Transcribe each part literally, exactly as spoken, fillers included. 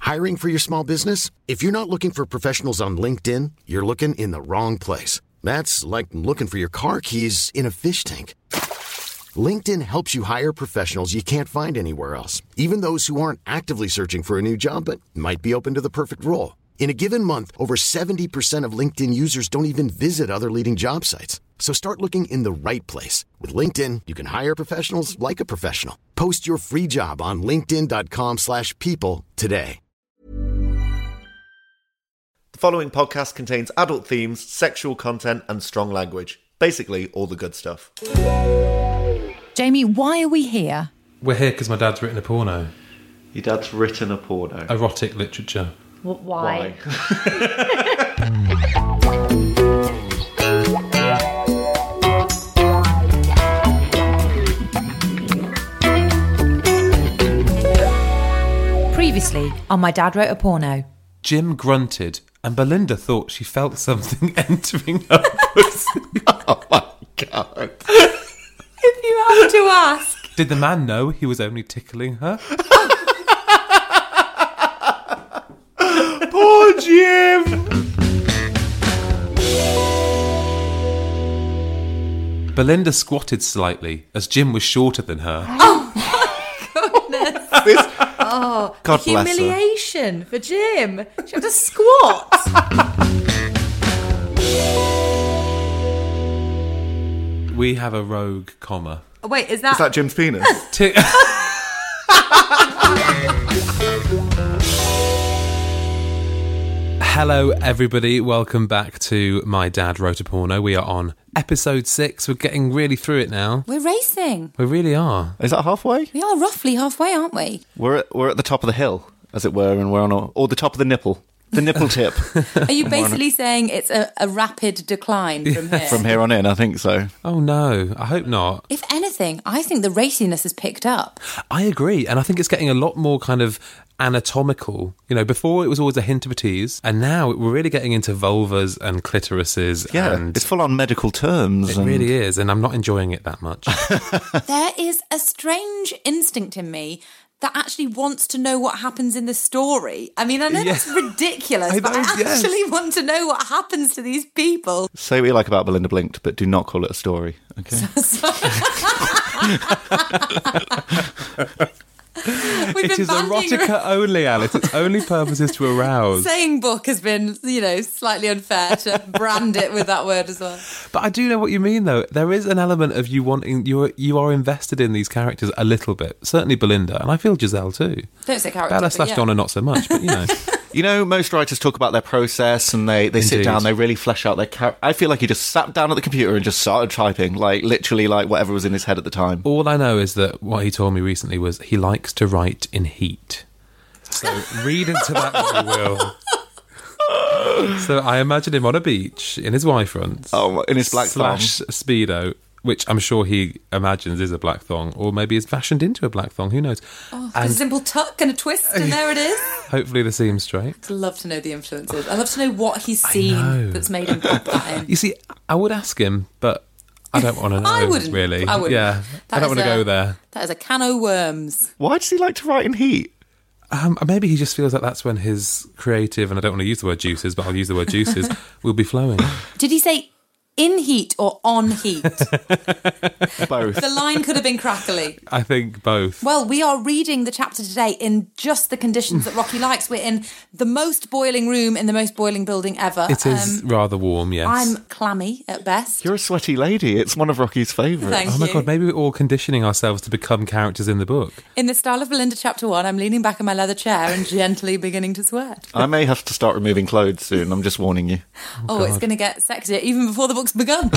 Hiring for your small business? If you're not looking for professionals on LinkedIn, you're looking in the wrong place. That's like looking for your car keys in a fish tank. LinkedIn helps you hire professionals you can't find anywhere else, even those who aren't actively searching for a new job but might be open to the perfect role. In a given month, over seventy percent of LinkedIn users don't even visit other leading job sites. So start looking in the right place. With LinkedIn, you can hire professionals like a professional. Post your free job on linkedin.com slash people today. The following podcast contains adult themes, sexual content, and strong language. Basically, all the good stuff. Jamie, why are we here? We're here because my dad's written a porno. Your dad's written a porno? Erotic literature. Well, why? Previously on My Dad Wrote a Porno. Jim grunted and Belinda thought she felt something entering her pussy. Oh my God. If you have to ask. Did the man know he was only tickling her? Poor Jim! Belinda squatted slightly as Jim was shorter than her. Oh my goodness. This, oh, God bless her. humiliation for Jim. She had to squat. We have a rogue comma. Oh, wait, is that... Is that Jim's penis? T- Hello, everybody. Welcome back to My Dad Wrote a Porno. We are on episode six. We're getting really through it now. We're racing. We really are. Is that halfway? We are roughly halfway, aren't we? We're at, we're at the top of the hill, as it were, and we're on a, or the top of the nipple. The nipple tip. Are you basically saying it's a, a rapid decline from here? From here on in, I think so. Oh, no. I hope not. If anything, I think the raciness has picked up. I agree. And I think it's getting a lot more kind of anatomical. You know, before it was always a hint of a tease, and now we're really getting into vulvas and clitorises. Yeah, and it's full on medical terms. It and... really is, and I'm not enjoying it that much. There is a strange instinct in me that actually wants to know what happens in the story. I mean, I know Yeah. that's ridiculous, I but know, I yes. actually want to know what happens to these people. Say what you like about Belinda Blinked, but do not call it a story, okay? We've It been is bandying erotica around- only, Alice. Its only purpose is to arouse. Saying book has been, you know, slightly unfair to brand it with that word as well. But I do know what you mean, though. There is an element of you wanting, you are, you are invested in these characters a little bit. Certainly Belinda, and I feel Giselle too. Don't say character. Bella but slash yeah. Donna not so much, but you know. You know, most writers talk about their process and they, they sit Indeed. down, they really flesh out their character. I feel like he just sat down at the computer and just started typing, like, literally, like, whatever was in his head at the time. All I know is that what he told me recently was he likes to write in heat. So read into that what you will. So I imagine him on a beach in his Y-front. Oh, in his black slash Speedo, which I'm sure he imagines is a black thong, or maybe is fashioned into a black thong, who knows. Oh, And a simple tuck and a twist, and there it is. hopefully the seam's straight. I'd love to know the influences. I'd love to know what he's know. seen that's made him pop that in. You see, I would ask him, but I don't want to know, I wouldn't. really. I wouldn't. Yeah, That I don't is want to a- go there. That is a can of worms. Why does he like to write in heat? Um, maybe he just feels like that's when his creative, and I don't want to use the word juices, but I'll use the word juices, will be flowing. Did he say in heat or on heat? Both. The line could have been crackly. I think both. Well, we are reading the chapter today in just the conditions that Rocky likes. We're in the most boiling room in the most boiling building ever. It is Um, rather warm, yes. I'm clammy at best. You're a sweaty lady. It's one of Rocky's favourites. Thank Oh my you. God, maybe we're all conditioning ourselves to become characters in the book. In the style of Belinda chapter one, I'm leaning back in my leather chair and gently beginning to sweat. I may have to start removing clothes soon. I'm just warning you. Oh, it's going to get sexier even before the book's begun.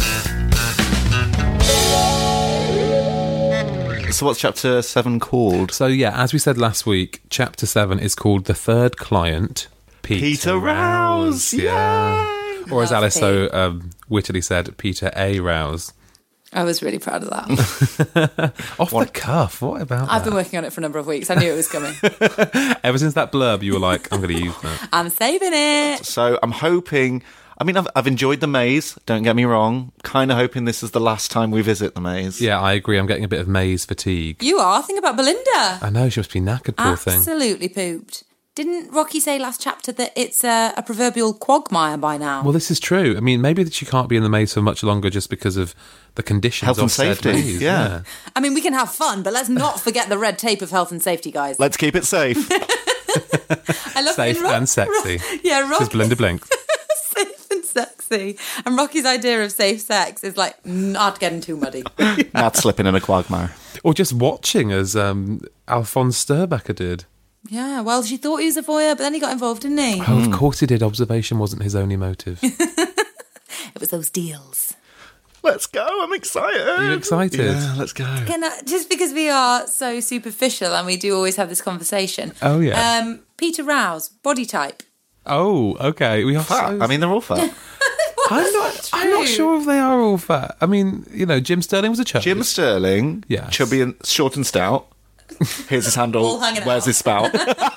So what's chapter seven called? So yeah, as we said last week, chapter seven is called The Third Client, Peter, Peter Rouse. Yeah. Or as Love Alice Pete. so um, wittily said, Peter A. Rouse. I was really proud of that. Off the cuff, what about I've that? been working on it for a number of weeks. I knew it was coming. Ever since that blurb, you were like, I'm going to use that. I'm saving it. So I'm hoping... I mean, I've, I've enjoyed the maze, don't get me wrong. Kind of hoping this is the last time we visit the maze. Yeah, I agree. I'm getting a bit of maze fatigue. You are. Think about Belinda. I know, she must be knackered, poor thing. Absolutely pooped. Didn't Rocky say last chapter that it's a, a proverbial quagmire by now? Well, this is true. I mean, maybe that she can't be in the maze for much longer just because of the conditions Health of and said safety, maze. yeah. I mean, we can have fun, but let's not forget the red tape of health and safety, guys. Let's keep it safe. I love Safe when Ro- and sexy. Ro- yeah, Rocky. Says Belinda Blink. Safe and sexy. And Rocky's idea of safe sex is like not getting too muddy. Not slipping in a quagmire. Or just watching, as um, Alphonse Sturbacker did. Yeah, well, she thought he was a voyeur, but then he got involved, didn't he? Oh, of course he did. Observation wasn't his only motive. It was those deals. Let's go. I'm excited. Are you excited? Yeah, let's go. Can I, just because we are so superficial and we do always have this conversation. Oh, yeah. Um, Peter Rouse, body type. Oh, okay. We are Fat. so... I mean, they're all fat. I'm not, I'm not sure if they are all fat. I mean, you know, Jim Sterling was a chubby. Jim Sterling, Yes. chubby and short and stout. Here's his handle. All hanging Where's out. his spout?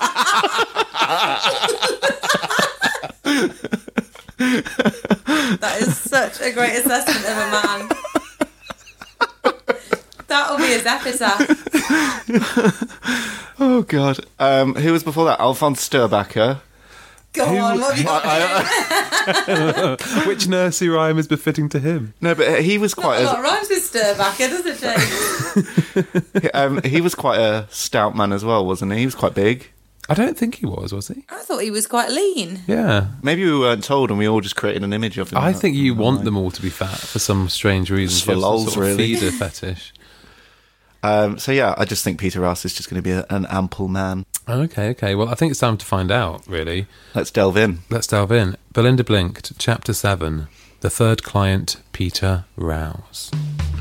That is such a great assessment of a man. That'll be his epitaph. Oh, God. Um, who was before that? Alphonse Sturbacker. Go on, what have you got? I, I, Which nursery rhyme is befitting to him? no, but he was Not quite a lot a, rhymes with Sturbacker, does it, James? um, he was quite a stout man as well, wasn't he? He was quite big. I don't think he was, was he? I thought he was quite lean. Yeah. Maybe we weren't told and we all just created an image of him. I think you in want mind. them all to be fat for some strange reason. Just for You have some lols, sort of really. feeder fetish. Um, so yeah, I just think Peter Rouse is just going to be a, an ample man. Okay, okay. Well, I think it's time to find out, really. Let's delve in. Let's delve in. Belinda Blinked, Chapter seven. The third client, Peter Rouse.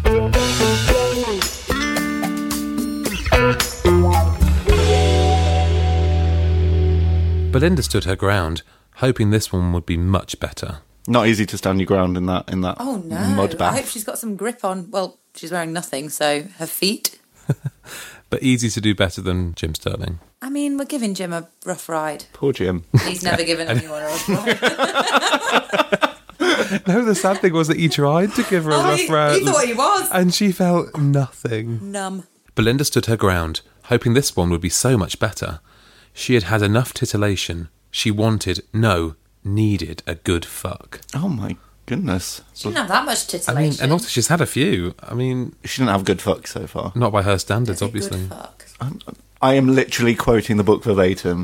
Belinda stood her ground, hoping this one would be much better. Not easy to stand your ground in that in that Oh, no. mud I hope bath. she's got some grip on. Well, she's wearing nothing, so her feet. But easy to do better than Jim Sterling. I mean, we're giving Jim a rough ride. Poor Jim. He's never given anyone a rough ride. No, the sad thing was that he tried to give her a Oh, rough he, round. he thought he was. And she felt nothing. Numb. Belinda stood her ground, hoping this one would be so much better. She had had enough titillation. She wanted, no, needed a good fuck. Oh my goodness. She didn't have that much I titillation. mean, and also she's had a few. I mean, She didn't have good fuck so far. not by her standards, A obviously. Good fuck. I am literally quoting the book verbatim.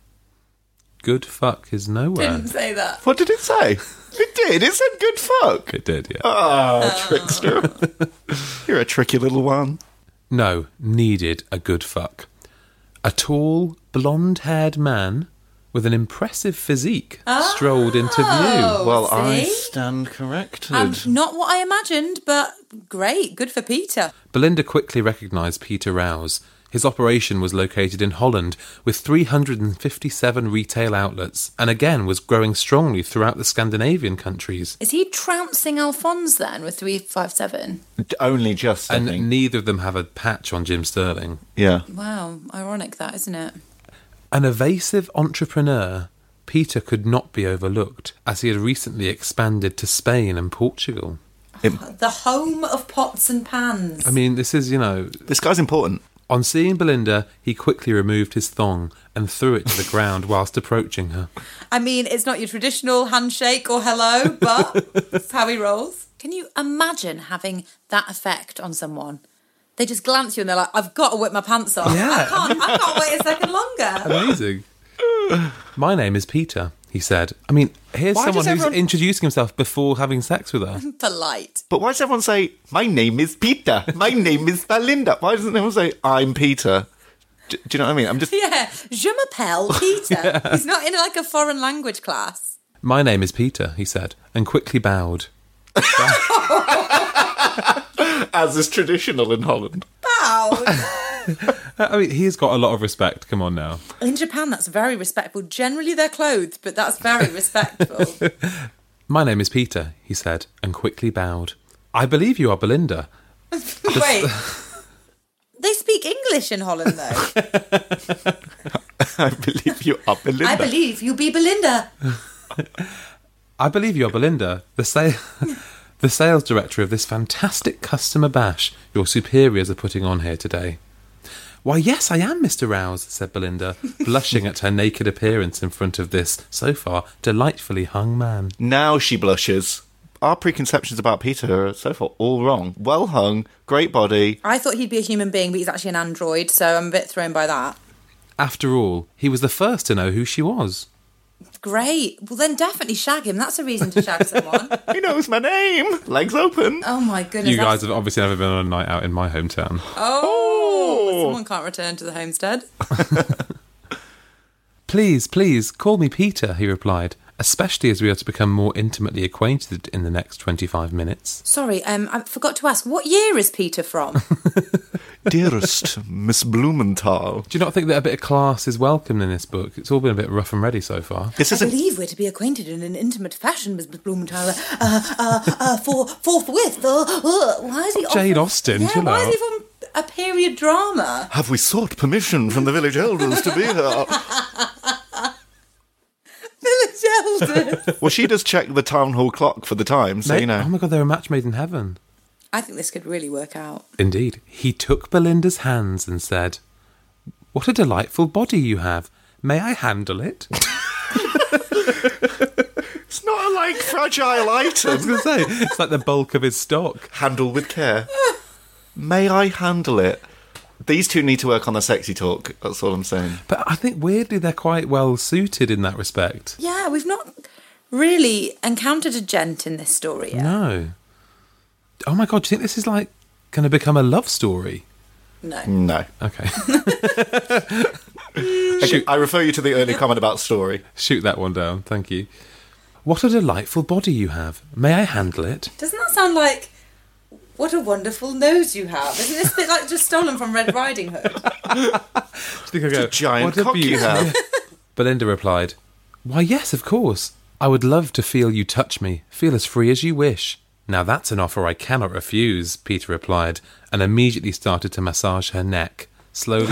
Good fuck is nowhere. Didn't say that. What did it say? It did. It said good fuck. It did, yeah. Oh, trickster. You're a tricky little one. No, needed a good fuck. A tall, blonde-haired man with an impressive physique strolled into view. Well, I see? stand corrected. Um, not what I imagined, but great. Good for Peter. Belinda quickly recognised Peter Rouse. His operation was located in Holland with three hundred fifty-seven retail outlets and again was growing strongly throughout the Scandinavian countries. Is he trouncing Alphonse then with three five seven? D- Only just, I And think. neither of them have a patch on Jim Sterling. Yeah. Wow, ironic that, isn't it? An evasive entrepreneur, Peter could not be overlooked as he had recently expanded to Spain and Portugal. The home of pots and pans. I mean, this is, you know... This guy's important. On seeing Belinda, he quickly removed his thong and threw it to the ground whilst approaching her. I mean, it's not your traditional handshake or hello, but that's how he rolls. Can you imagine having that effect on someone? They just glance at you and they're like, I've got to whip my pants off. Yeah. I can't, I can't wait a second longer. Amazing. My name is Peter, he said. I mean, here's Why someone does who's everyone- introducing himself before having sex with her. Polite. But why does everyone say, my name is Peter? My name is Belinda? Why doesn't everyone say, I'm Peter? Do, do you know what I mean? I'm just... Yeah, je m'appelle Peter. He's not in like a foreign language class. My name is Peter, he said, and quickly bowed. As is traditional in Holland. Wow. I mean, he's got a lot of respect. Come on now. In Japan, that's very respectful. Generally, they're clothed, but that's very respectful. My name is Peter, he said, and quickly bowed. I believe you are Belinda. Wait. They speak English in Holland, though. I believe you are Belinda. I believe you be Belinda. I believe you are Belinda, the sa- the sales director of this fantastic customer bash your superiors are putting on here today. Why, yes, I am, Mister Rouse, said Belinda, blushing at her naked appearance in front of this, so far, delightfully hung man. Now she blushes. Our preconceptions about Peter are so far all wrong. Well hung, great body. I thought he'd be a human being, but he's actually an android, so I'm a bit thrown by that. After all, he was the first to know who she was. Great. Well, then definitely shag him. That's a reason to shag someone. He knows my name. Legs open. Oh, my goodness. You that's- guys have obviously never been on a night out in my hometown. Oh, someone can't return to the homestead. Please, please, call me Peter, he replied, especially as we are to become more intimately acquainted in the next twenty-five minutes. Sorry, um, I forgot to ask, what year is Peter from? Dearest Miss Blumenthal. Do you not think that a bit of class is welcome in this book? It's all been a bit rough and ready so far. This I isn't... believe we're to be acquainted in an intimate fashion, Miss Blumenthal. Uh, uh, uh, for forthwith. Uh, uh, why is he... Jade off- Austen, yeah, chill why out. is he from a period drama? Have we sought permission from the village elders to be here? Village elders. Well, she does check the town hall clock for the time, so Mate, you know. Oh my god, they're a match made in heaven. I think this could really work out. Indeed. He took Belinda's hands and said, "What a delightful body you have. May I handle it?" It's not a, like, fragile I was item. going to say, it's like the bulk of his stock. Handle with care. May I handle it? These two need to work on their sexy talk, that's all I'm saying. But I think weirdly they're quite well suited in that respect. Yeah, we've not really encountered a gent in this story yet. No. Oh my god, do you think this is like going to become a love story? No. No. Okay. Okay, I refer you to the early comment about story. Shoot that one down, thank you. What a delightful body you have. May I handle it? Doesn't that sound like, what a wonderful nose you have? Isn't this a bit like just stolen from Red Riding Hood? Do you think I go, a giant "What cock you beauty." have. Belinda replied, "Why, yes, of course. I would love to feel you touch me. Feel as free as you wish." "Now that's an offer I cannot refuse," Peter replied, and immediately started to massage her neck, slowly...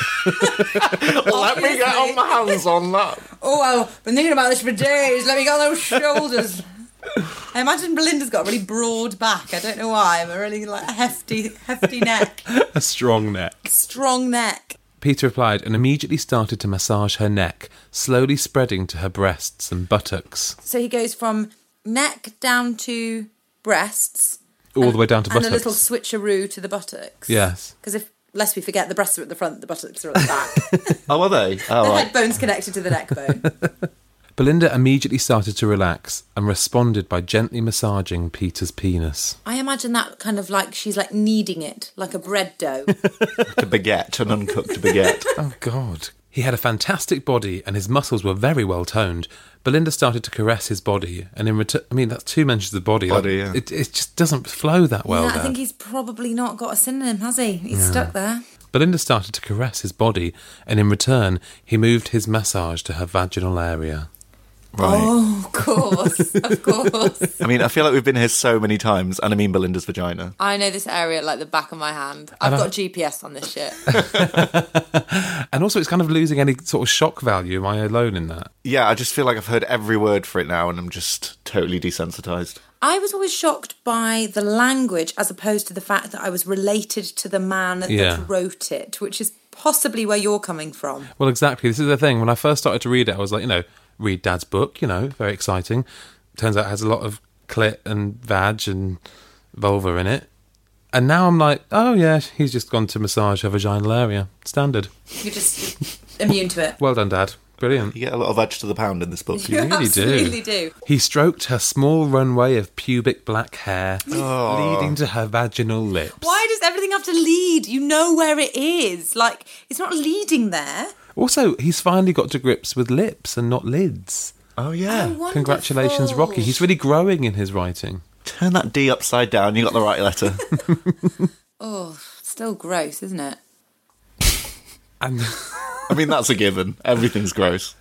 Let me get on my hands on that. Oh, I've been thinking about this for days. Let me get on those shoulders. I imagine Belinda's got a really broad back. I don't know why, but a really like hefty, hefty neck. a strong neck. Strong neck. Peter replied and immediately started to massage her neck, slowly spreading to her breasts and buttocks. So he goes from neck down to breasts. All the way down to and buttocks. And a little switcheroo to the buttocks. Yes. Because if, lest we forget, the breasts are at the front, the buttocks are at the back. Oh, are they? Oh, The right. head bone's connected to the neck bone. Belinda immediately started to relax and responded by gently massaging Peter's penis. I imagine that kind of like she's like kneading it, like a bread dough. A baguette, an uncooked baguette. Oh, God. He had a fantastic body and his muscles were very well toned. Belinda started to caress his body, and in return, I mean, that's two mentions of body. Body, like, yeah. it, it just doesn't flow that well yeah, I there. think he's probably not got a synonym, has he? He's stuck there. Belinda started to caress his body, and in return, he moved his massage to her vaginal area. Right. Oh, of course, of course. I mean, I feel like we've been here so many times, and I mean Belinda's vagina. I know this area like the back of my hand. I've And I- got G P S on this shit. And also, it's kind of losing any sort of shock value. Am I alone in that? Yeah, I just feel like I've heard every word for it now, and I'm just totally desensitised. I was always shocked by the language as opposed to the fact that I was related to the man that Yeah. wrote it, which is possibly where you're coming from. Well, exactly. This is the thing. When I first started to read it, I was like, you know, read Dad's book, you know, very exciting. Turns out it has a lot of clit and vag and vulva in it. And now I'm like, oh, yeah, he's just gone to massage her vaginal area. Standard. You're just immune to it. Well done, Dad. Brilliant. You get a lot of edge to the pound in this book. You really do. absolutely do. He stroked her small runway of pubic black hair, leading to her vaginal lips. Why does everything have to lead? You know where it is. Like, it's not leading there. Also, he's finally got to grips with lips and not lids. Oh, yeah. Oh, wonderful. Congratulations, Rocky. He's really growing in his writing. Turn that D upside down, you got the right letter. Oh, still gross, isn't it? And I mean, that's a given. Everything's gross.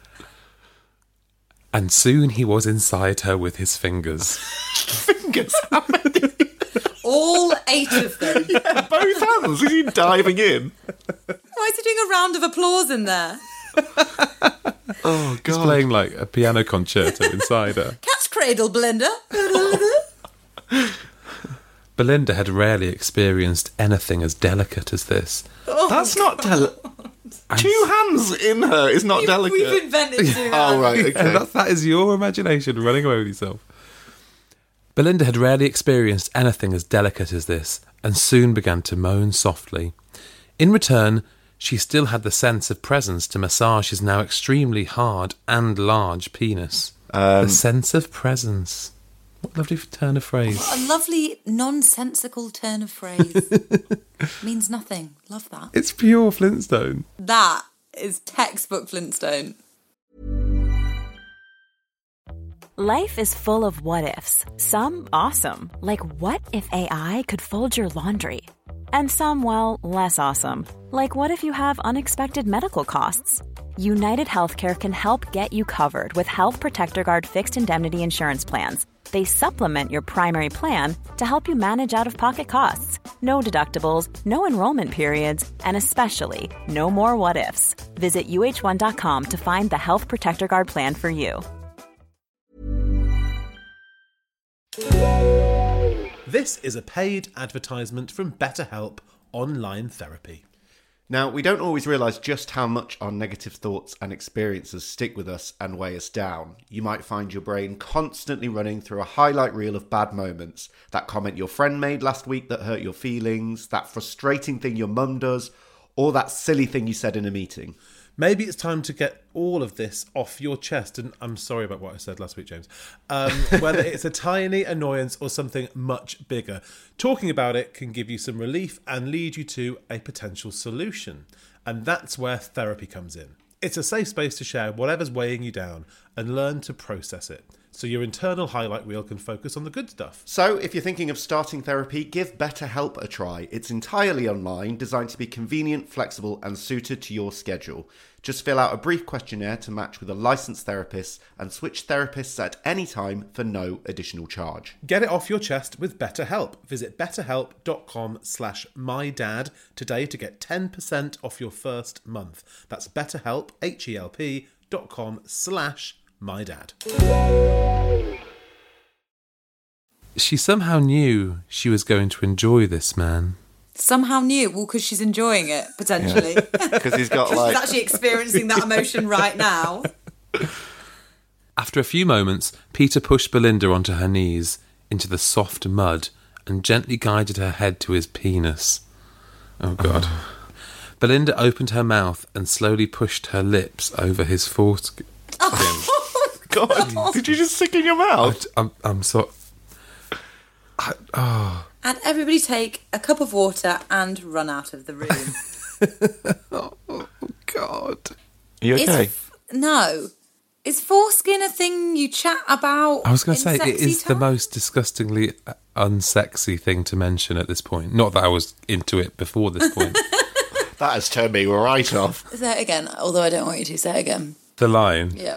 and soon he was inside her with his fingers. Fingers. How many? All eight of them. Yeah, both hands. Is he diving in? Why is he doing a round of applause in there? Oh, He's God. playing like a piano concerto inside her. Cat's cradle, Belinda. Belinda had rarely experienced anything as delicate as this. Oh, That's not delicate. Two hands in her is not We've- delicate. We've invented two hands. Oh, right, okay. that, that is your imagination running away with yourself. Belinda had rarely experienced anything as delicate as this, and soon began to moan softly. In return, she still had the sense of presence to massage his now extremely hard and large penis. Um, the sense of presence. What a lovely turn of phrase. A lovely, nonsensical turn of phrase. Means nothing. Love that. It's pure Flintstone. That is textbook Flintstone. Life is full of what-ifs. Some awesome, like what if A I could fold your laundry? And some, well, less awesome, like what if you have unexpected medical costs? United Healthcare can help get you covered with Health Protector Guard fixed indemnity insurance plans. They supplement your primary plan to help you manage out-of-pocket costs. No deductibles, no enrollment periods, and especially no more what-ifs. Visit U H one dot com to find the Health Protector Guard plan for you. This is a paid advertisement from BetterHelp Online Therapy. Now, we don't always realise just how much our negative thoughts and experiences stick with us and weigh us down. You might find your brain constantly running through a highlight reel of bad moments. That comment your friend made last week that hurt your feelings, that frustrating thing your mum does, or that silly thing you said in a meeting. Maybe it's time to get all of this off your chest. And I'm sorry about what I said last week, James. Um, whether it's a tiny annoyance or something much bigger, talking about it can give you some relief and lead you to a potential solution. And that's where therapy comes in. It's a safe space to share whatever's weighing you down and learn to process it, so your internal highlight reel can focus on the good stuff. So, if you're thinking of starting therapy, give BetterHelp a try. It's entirely online, designed to be convenient, flexible, and suited to your schedule. Just fill out a brief questionnaire to match with a licensed therapist and switch therapists at any time for no additional charge. Get it off your chest with BetterHelp. Visit betterhelp.com slash mydad today to get ten percent off your first month. That's betterhelp, H-E-L-P dot com slash mydad. She somehow knew she was going to enjoy this man. Somehow knew, well, because she's enjoying it, potentially. Because he's got like... She's actually experiencing that emotion right now. After a few moments, Peter pushed Belinda onto her knees, into the soft mud, and gently guided her head to his penis. Oh, God. Oh. Belinda opened her mouth and slowly pushed her lips over his foreskin. Oh, God, did you just stick in your mouth? I, I'm, I'm so... I, oh... And everybody take a cup of water and run out of the room. Oh, God. Are you okay? Is, no. Is foreskin a thing you chat about? I was going to in say, it sexy is the time? most disgustingly unsexy thing to mention at this point. Not that I was into it before this point. That has turned me right off. Say it again, although I don't want you to. Say it again. The line. Yeah.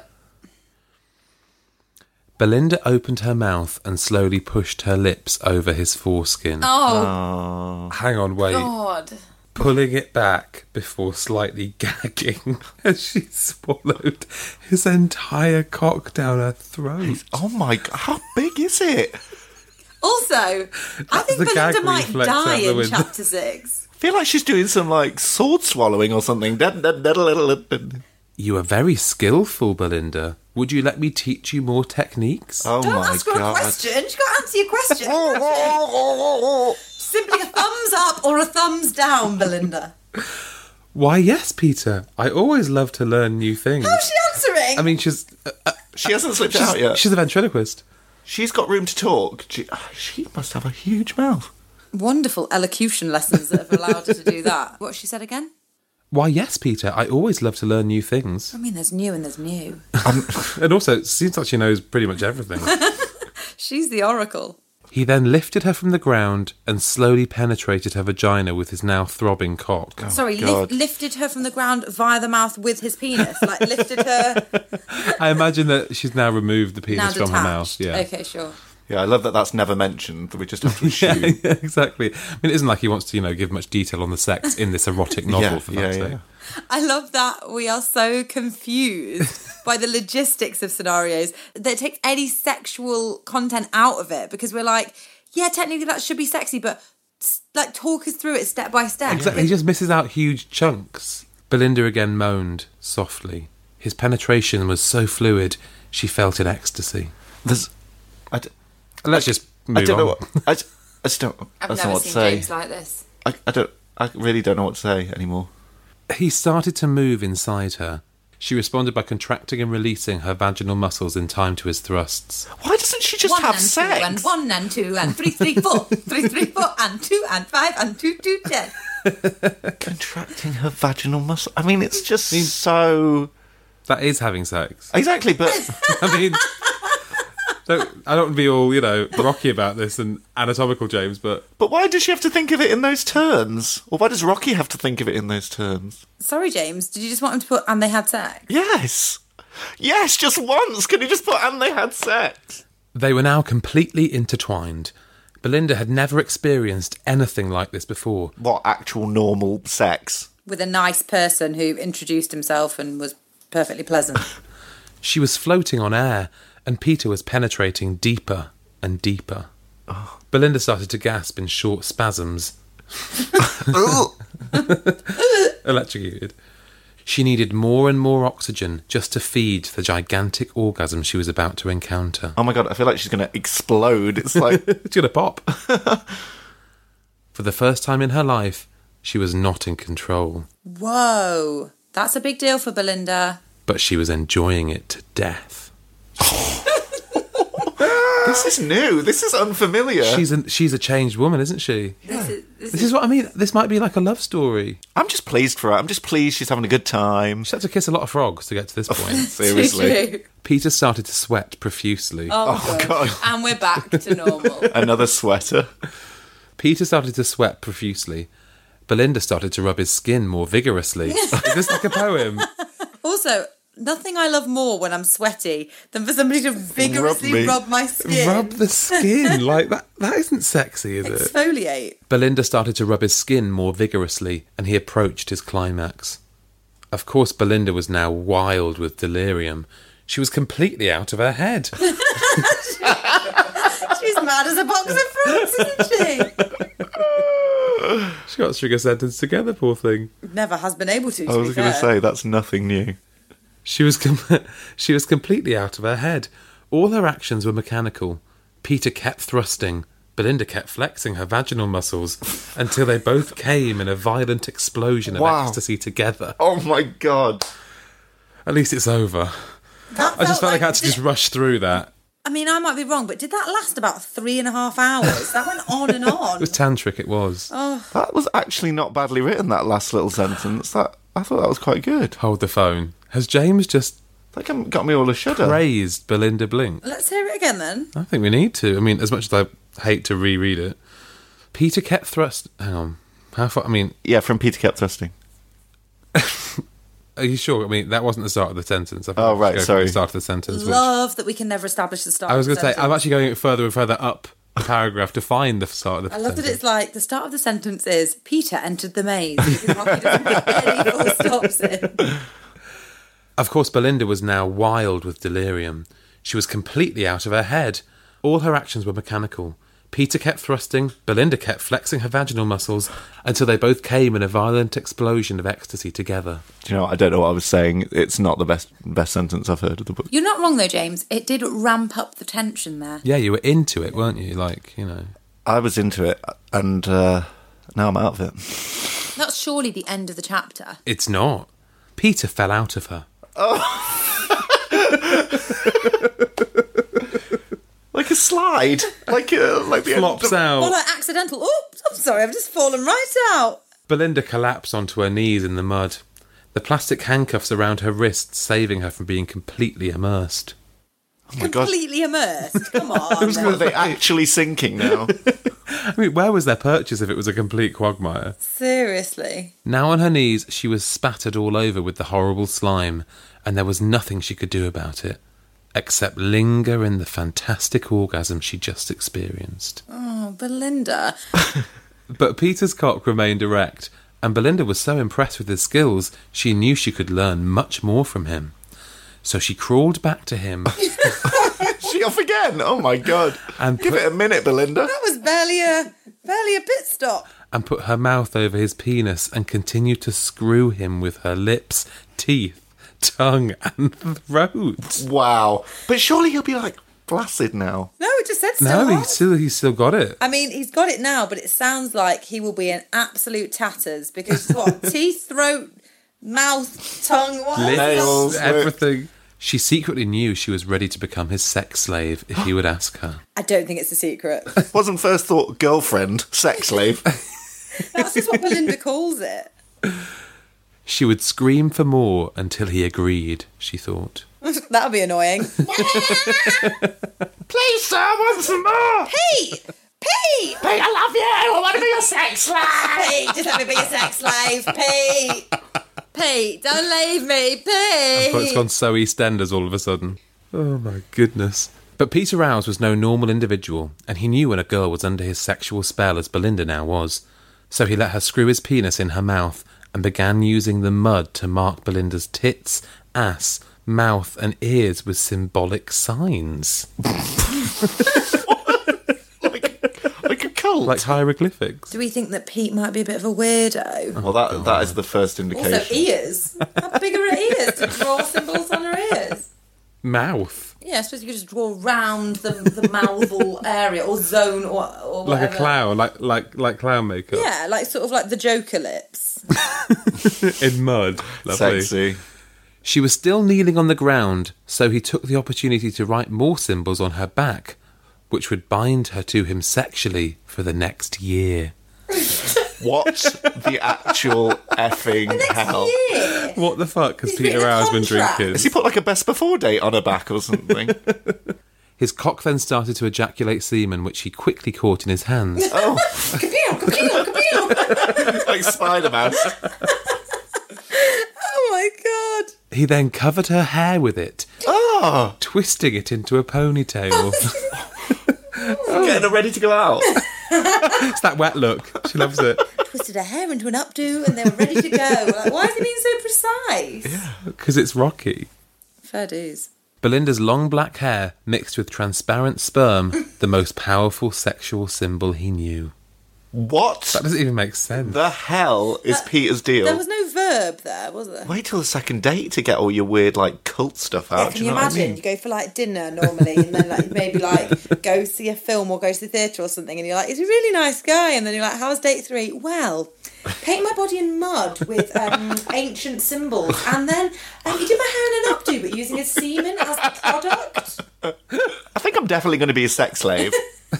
Belinda opened her mouth and slowly pushed her lips over his foreskin. Oh, Hang on, wait. God. Pulling it back before slightly gagging as she swallowed his entire cock down her throat. Oh my God, how big is it? Also, I think the gag Belinda might reflex die out the in window. chapter six. I feel like she's doing some like sword swallowing or something. You are very skillful, Belinda. Would you let me teach you more techniques? Oh Don't my ask her God. a question. She's got to answer your question. Simply a thumbs up or a thumbs down, Belinda. Why, yes, Peter. I always love to learn new things. How's she answering? I mean, she's uh, uh, She hasn't slipped she's, out yet. she's a ventriloquist. She's got room to talk. She, she must have a huge mouth. Wonderful elocution lessons that have allowed her to do that. What she said again? Why, yes, Peter. I always love to learn new things. I mean, there's new and there's new. And also, it seems like she knows pretty much everything. She's the oracle. He then lifted her from the ground and slowly penetrated her vagina with his now throbbing cock. Sorry, God. lif- lifted her from the ground via the mouth with his penis. Like, lifted her... I imagine that she's now removed the now penis detached. from her mouth. Yeah. Okay, sure. Yeah, I love that that's never mentioned. That we just have to Yeah, assume. yeah, exactly. I mean, it isn't like he wants to, you know, give much detail on the sex in this erotic novel, Yeah, for yeah, fuck's yeah. sake. I love that we are so confused by the logistics of scenarios that it takes any sexual content out of it, because we're like, yeah, technically that should be sexy, but like talk us through it step by step. Exactly. He just misses out huge chunks. Belinda again moaned softly. His penetration was so fluid, she felt in ecstasy. There's, I d- Let's I, just move I don't on. know what, I, I just don't, I I've don't know never what to seen say. James like this. I, I don't, I really don't know what to say anymore. He started to move inside her. She responded by contracting and releasing her vaginal muscles in time to his thrusts. Why doesn't she just one have and sex? two and one and two and three, three, four, three, three, four and two and five and two, two, ten. Contracting her vaginal muscle. I mean, it's just so... That is having sex. Exactly, but... I mean, don't, I don't want to be all, you know, rocky about this and anatomical, James, but... But why does she have to think of it in those terms? Or why does Rocky have to think of it in those terms? Sorry, James. Did you just want him to put and they had sex? Yes. Yes, just once. Can you just put and they had sex? They were now completely intertwined. Belinda had never experienced anything like this before. What, actual normal sex? With a nice person who introduced himself and was perfectly pleasant. She was floating on air, and Peter was penetrating deeper and deeper. Oh. Belinda started to gasp in short spasms. Electrocuted. She needed more and more oxygen just to feed the gigantic orgasm she was about to encounter. Oh my god, I feel like she's going to explode. It's like... It's going to pop. For the first time in her life, she was not in control. Whoa. That's a big deal for Belinda. But she was enjoying it to death. This is new. This is unfamiliar. She's a, she's a changed woman, isn't she? This is, this This is what I mean. This might be like a love story. I'm just pleased for her. I'm just pleased she's having a good time. She had to kiss a lot of frogs to get to this point. Seriously. True. Peter started to sweat profusely. Oh, Oh, God. God. And we're back to normal. Another sweater. Peter started to sweat profusely. Belinda started to rub his skin more vigorously. Is this like a poem? Also, nothing I love more when I'm sweaty than for somebody to vigorously me. rub, my skin. Rub the skin. Like that. That isn't sexy, is it? Exfoliate. Belinda started to rub his skin more vigorously, and he approached his climax. Of course, Belinda was now wild with delirium. She was completely out of her head. She's mad as a box of fruits, isn't she? She got to string a sentence together, poor thing. Never has been able to, to I was be going to fair. say, that's nothing new. She was com- she was completely out of her head. All her actions were mechanical. Peter kept thrusting. Belinda kept flexing her vaginal muscles until they both came in a violent explosion of Wow. ecstasy together. Oh my god. At least it's over. That I just felt like I had to did- just rush through that. I mean, I might be wrong, but did that last about three and a half hours? That went on and on. It was tantric, it was. That was actually not badly written, that last little sentence. That I thought that was quite good. Hold the phone. Has James just That got me all a shudder. praised Belinda Blink? Let's hear it again then. I think we need to. I mean, as much as I hate to reread it. Peter kept thrust... Hang on. How far... I mean... Yeah, from Peter kept thrusting. Are you sure? I mean, that wasn't the start of the sentence. I think Oh, we should right, go from sorry. The start of the sentence. Which Love that we can never establish the start I was of going the to say, I'm sentence. actually going further and further up the paragraph to find the start of the I love sentence. that it's like, the start of the sentence is, Peter entered the maze. Because Rocky doesn't put any full stops in. Of course, Belinda was now wild with delirium. She was completely out of her head. All her actions were mechanical. Peter kept thrusting, Belinda kept flexing her vaginal muscles until they both came in a violent explosion of ecstasy together. Do you know what? I don't know what I was saying. It's not the best best sentence I've heard of the book. You're not wrong though, James. It did ramp up the tension there. Yeah, you were into it, weren't you? Like, you know. I was into it, and uh, now I'm out of it. That's surely the end of the chapter. It's not. Peter fell out of her. Like a slide. Like a, like the Flops end of- out. Or like accidental. Oops, I'm sorry, I've just fallen right out. Belinda collapsed onto her knees in the mud, the plastic handcuffs around her wrists saving her from being completely immersed. Oh my god. Completely immersed. Come on. Are they actually sinking now? I mean, where was their purchase if it was a complete quagmire? Seriously. Now on her knees, she was spattered all over with the horrible slime, and there was nothing she could do about it, except linger in the fantastic orgasm she just experienced. Oh, Belinda. But Peter's cock remained erect, and Belinda was so impressed with his skills, she knew she could learn much more from him. So she crawled back to him She off again? Oh my god. and Give put, it a minute, Belinda. That was barely a Barely a pit stop. and put her mouth over his penis and continued to screw him with her lips, teeth, tongue, and throat. Wow. But surely he'll be like flaccid now. No, it just said still No, hot. he's still, he's still got it. I mean, he's got it now, but it sounds like he will be in absolute tatters because what? Teeth, throat, mouth, tongue, what? Lips, Nails, everything. She secretly knew she was ready to become his sex slave if he would ask her. I don't think it's a secret. Wasn't first thought girlfriend, sex slave. That's just what Belinda calls it. She would scream for more until he agreed, she thought. That'll be annoying. Please, sir, I want some more. Pete! Pete! Pete, I love you. I want to be your sex slave. Pete, just let me be your sex slave, Pete! Pete, don't leave me, Pete! But it's gone so EastEnders all of a sudden. Oh my goodness. But Peter Rouse was no normal individual, and he knew when a girl was under his sexual spell, as Belinda now was. So he let her screw his penis in her mouth and began using the mud to mark Belinda's tits, ass, mouth and ears with symbolic signs. like, like a cult. Like hieroglyphics. Do we think that Pete might be a bit of a weirdo? well, that that is the first indication. Also, ears. How big are her ears to draw symbols on her ears? Mouth. Yeah, I suppose you could just draw round the, the mouthful area or zone or, or Like whatever. a clown, like like like clown makeup. Yeah, like sort of like the Joker lips. In mud. Lovely. Sexy. She was still kneeling on the ground, so he took the opportunity to write more symbols on her back, which would bind her to him sexually for the next year. What the actual effing hell? Yeah. What the fuck has He's Peter written a Rouse been contract. drinking? Has he put like a best before date on her back or something? His cock then started to ejaculate semen, which he quickly caught in his hands. Oh, Kapew, kapew, kapew. like Spider-Man. Oh my god. He then covered her hair with it, Oh, twisting it into a ponytail. getting her ready to go out. It's that wet look. She loves it. Twisted her hair into an updo and they were ready to go. Like, why is he being so precise? Because it's Rocky. Fair dues. Belinda's long black hair mixed with transparent sperm, the most powerful sexual symbol he knew. What That doesn't even make sense. the hell is Peter's deal? There was no verb there, was there? Wait till the second date to get all your weird like cult stuff out. Yeah, do can you you know imagine? What I mean? You go for like dinner normally, and then like maybe like go see a film or go to the theatre or something, and you're like, he's a really nice guy, and then you're like, how's date three? Well, paint my body in mud with um, ancient symbols, and then um, you did my hair in an updo, but using a semen as the product. I think I'm definitely going to be a sex slave.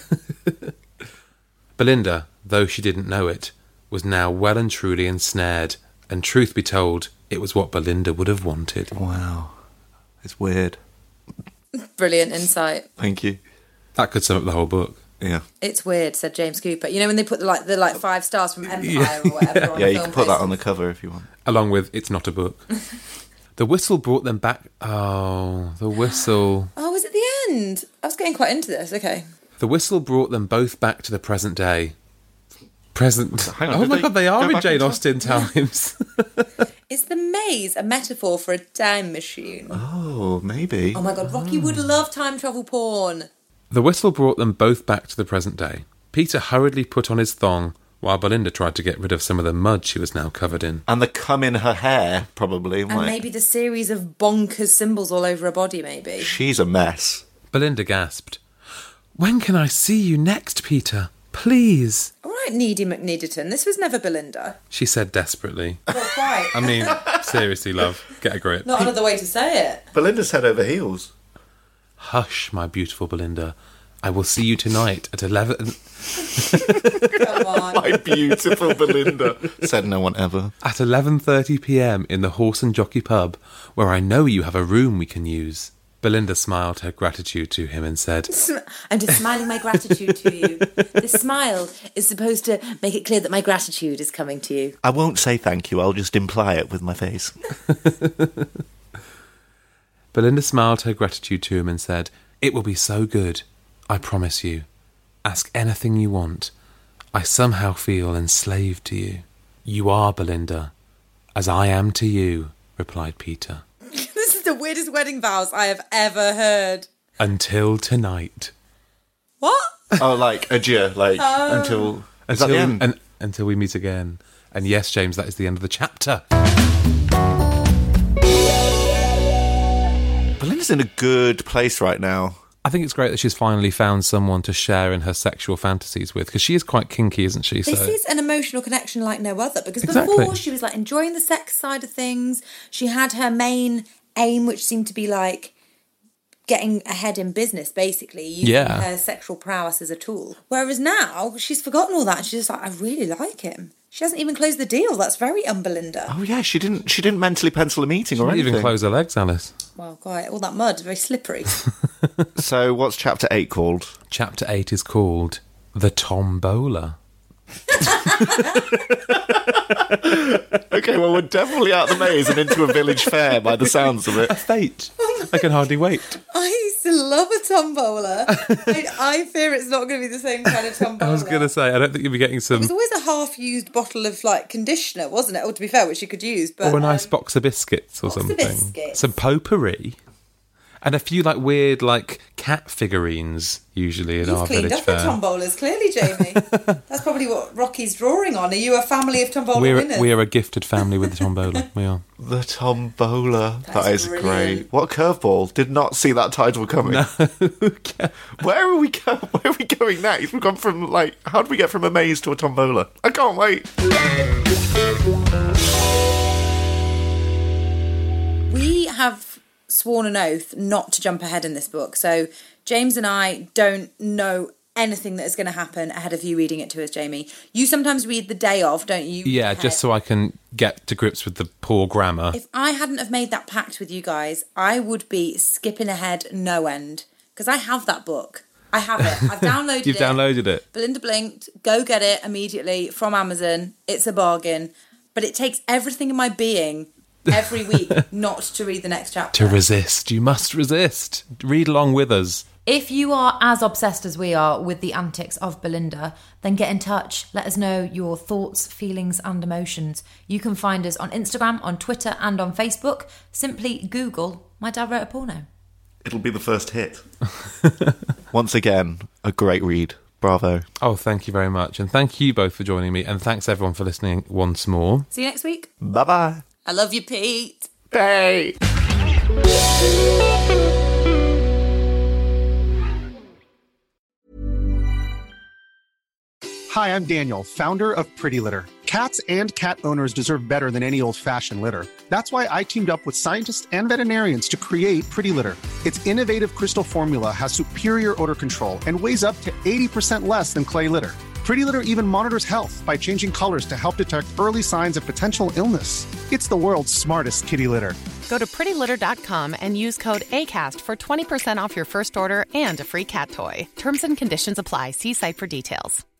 Belinda, though she didn't know it, was now well and truly ensnared, and truth be told, it was what Belinda would have wanted. Wow, it's weird. Brilliant insight. Thank you. That could sum up the whole book. Yeah, It's weird, said James Cooper. You know when they put the like the like five stars from Empire or whatever on yeah. a You film can put that poster? on the cover if you want. Along with It's Not a Book. The whistle brought them back... Oh, the whistle... Oh, was it the end? I was getting quite into this. Okay. The whistle brought them both back to the present day. Present... Hang on, oh did my they god, they go are in back in Jane time? Austen times. Is the maze a metaphor for a time machine? Oh, maybe. Oh my god, Rocky would love time travel porn. The whistle brought them both back to the present day. Peter hurriedly put on his thong, while Belinda tried to get rid of some of the mud she was now covered in. And the cum in her hair, probably. And like, maybe the series of bonkers symbols all over her body, maybe. she's a mess. Belinda gasped. When can I see you next, Peter? Please, All right, Needy McNeediton, this was never Belinda. she said desperately. Not quite. I mean, seriously, love, get a grip. Not another way to say it. Belinda's head over heels. Hush, my beautiful Belinda. I will see you tonight at eleven... Come on. My beautiful Belinda. Said no one ever. At eleven thirty p m in the Horse and Jockey pub, where I know you have a room we can use. Belinda smiled her gratitude to him and said, I'm just smiling my gratitude to you. This smile is supposed to make it clear that my gratitude is coming to you. I won't say thank you, I'll just imply it with my face. Belinda smiled her gratitude to him and said, It will be so good, I promise you. Ask anything you want. I somehow feel enslaved to you. You are, Belinda, as I am to you, replied Peter. This is the weirdest wedding vows I have ever heard. Until tonight. What? Oh, like, adieu, like, until... Is that the end? And, until we meet again. And yes, James, that is the end of the chapter. Belinda's in a good place right now. I think it's great that she's finally found someone to share in her sexual fantasies with, because she is quite kinky, isn't she? This so. is an emotional connection like no other, because Exactly. before she was like enjoying the sex side of things. She had her main aim, which seemed to be like getting ahead in business, basically, using Yeah. her sexual prowess as a tool. Whereas now she's forgotten all that and she's just like, I really like him. She hasn't even closed the deal. That's very un-Belinda. Oh yeah, she didn't. She didn't mentally pencil a meeting She or didn't anything. even close her legs, Alice. Well, quite. All that mud, very slippery. So what's chapter eight called? Chapter eight is called The Tombola. Okay, well we're definitely out the maze and into a village fair by the sounds of it. Fate. I can hardly wait. I used to love a tombola. I, I fear it's not going to be the same kind of tombola. I was going to say, I don't think you'll be getting It some... was always a half-used bottle of like conditioner, wasn't it? Or to be fair, which you could use, but Or a nice um, box of biscuits or box of something. biscuits. Some potpourri. And a few like weird like cat figurines usually in You've our cleaned village up fair. at tombolas, clearly, Jamie. That's probably what Rocky's drawing on. Are you a family of tombola We're winners? we are a gifted family with the tombola. We are. The Tombola. That's That is brilliant. great. What curveball! Did not see that title coming. Where are we go? Where are we going next? We've gone from like, how did we get from a maze to a tombola? I can't wait. We have sworn an oath not to jump ahead in this book. So James and I don't know anything that is going to happen ahead of you reading it to us, Jamie. You sometimes read the day of, don't you? Yeah, Ahead. just so I can get to grips with the poor grammar. If I hadn't have made that pact with you guys, I would be skipping ahead no end. Because I have that book. I have it. I've downloaded You've it. downloaded it. Belinda blinked. Go get it immediately from Amazon. It's a bargain. But it takes everything in my being every week not to read the next chapter. To resist. You must resist. Read along with us. If you are as obsessed as we are with the antics of Belinda, then get in touch. Let us know your thoughts, feelings and emotions. You can find us on Instagram, on Twitter and on Facebook. Simply Google My Dad Wrote a Porno. It'll be the first hit. Once again, a great read. Bravo. Oh, thank you very much. And thank you both for joining me. And thanks everyone for listening once more. See you next week. Bye-bye. I love you, Pete. Bye. Hi, I'm Daniel, founder of Pretty Litter. Cats and cat owners deserve better than any old-fashioned litter. That's why I teamed up with scientists and veterinarians to create Pretty Litter. Its innovative crystal formula has superior odor control and weighs up to eighty percent less than clay litter. Pretty Litter even monitors health by changing colors to help detect early signs of potential illness. It's the world's smartest kitty litter. Go to pretty litter dot com and use code ACAST for twenty percent off your first order and a free cat toy. Terms and conditions apply. See site for details.